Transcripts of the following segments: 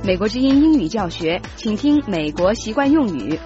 美国之音英语教学，请听美国习惯用语。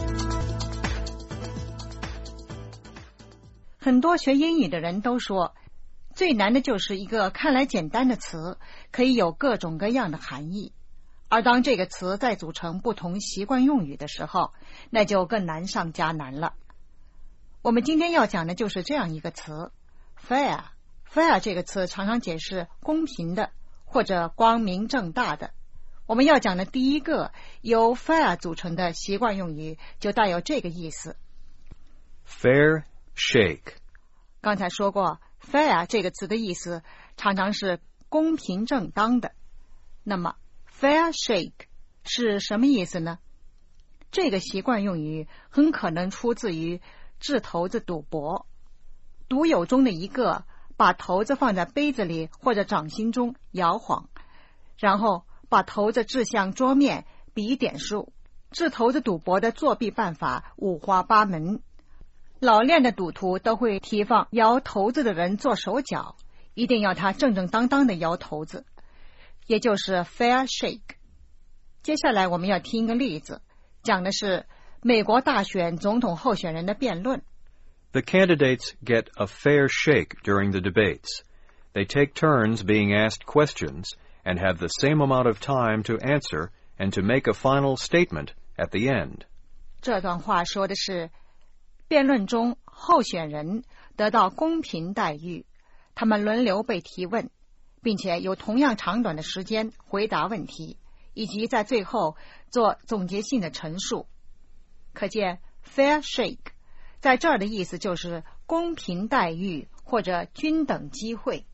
很多学英语的人都说，最难的就是一个看来简单的词可以有各种各样的含义，而当这个词再组成不同习惯用语的时候，那就更难上加难了。我们今天要讲的就是这样一个词 fair。fair 这个词常常解释公平的或者光明正大的。我们要讲的第一个由 fair 组成的习惯用语就带有这个意思。 Fair shake。 刚才说过 fair 这个词的意思常常是公平正当的。那么 fair shake 是什么意思呢？这个习惯用语很可能出自于掷骰子赌博。赌友中的一个把骰子放在杯子里或者掌心中摇晃，然后把骰子掷向桌面比点数。掷骰子赌博的作弊办法五花八门，老练的赌徒都会提防摇骰子的人做手脚，一定要他正正当当的摇骰子，也就是 fair shake。 接下来我们要听一个例子，讲的是美国大选总统候选人的辩论。 The candidates get a fair shake during the debates. They take turns being asked questions and have the same amount of time to answer and to make a final statement at the end. 这段话说的是辩论中候选人得到公平待遇，他们轮流被提问，并且有同样长短的时间回答问题，以及在最后做总结性的陈述。可见 fair shake 在这儿的意思就是公平待遇或者均等机会。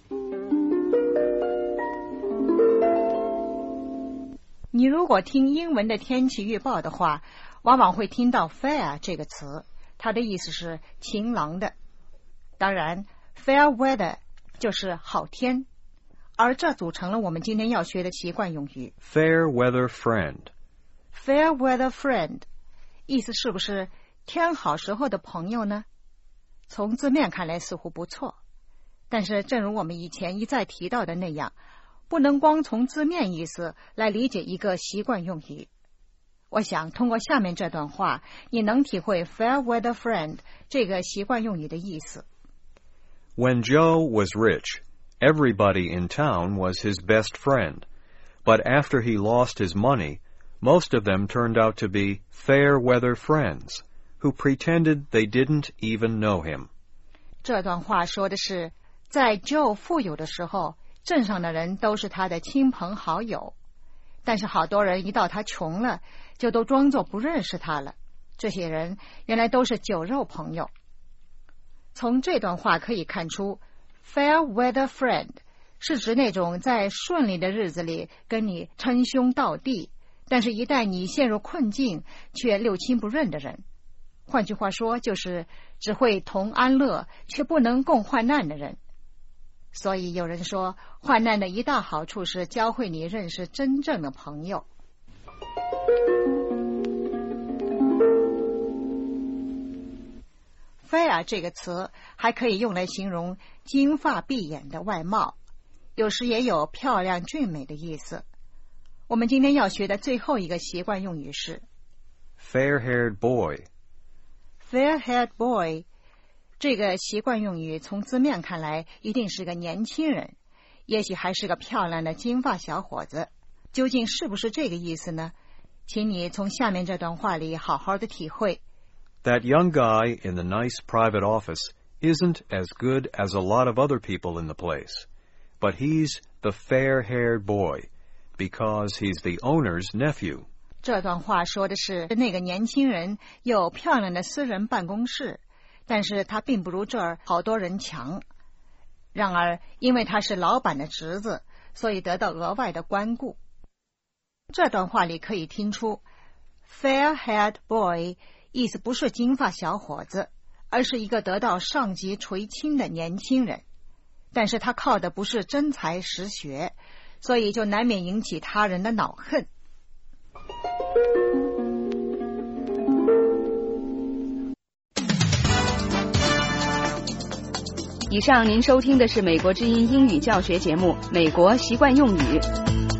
你如果听英文的天气预报的话，往往会听到 fair 这个词，它的意思是晴朗的。当然 fair weather 就是好天，而这组成了我们今天要学的习惯用语 Fair weather friend。 fair weather friend 意思是不是天好时候的朋友呢？从字面看来似乎不错，但是正如我们以前一再提到的那样，不能光从字面意思来理解一个习惯用语。我想通过下面这段话，你能体会 fair weather friend 这个习惯用语的意思。 When Joe was rich, everybody in town was his best friend. But after he lost his money, most of them turned out to be fair weather friends, who pretended they didn't even know him. 这段话说的是，在 Joe 富有的时候，镇上的人都是他的亲朋好友，但是好多人一到他穷了，就都装作不认识他了。这些人原来都是酒肉朋友。从这段话可以看出 fair weather friend 是指那种在顺利的日子里跟你称兄道弟，但是一旦你陷入困境却六亲不认的人。换句话说，就是只会同安乐却不能共患难的人。所以有人说，患难的一大好处是教会你认识真正的朋友。fair 这个词还可以用来形容金发碧眼的外貌，有时也有漂亮俊美的意思。我们今天要学的最后一个习惯用语是 Fair-haired boy。 fair-haired boy 这个习惯用语从字面看来一定是个年轻人，也许还是个漂亮的金发小伙子。究竟是不是这个意思呢？请你从下面这段话里好好的体会。 That young guy in the nice private office isn't as good as a lot of other people in the place, but he's the fair-haired boy, because he's the owner's nephew. 这段话说的是那个年轻人有漂亮的私人办公室，但是他并不如这儿好多人强。然而因为他是老板的侄子，所以得到额外的关顾。这段话里可以听出 fair-haired boy 意思不是金发小伙子，而是一个得到上级垂青的年轻人。但是他靠的不是真才实学，所以就难免引起他人的恼恨。 以上您收听的是美国之音英语教学节目《美国习惯用语》。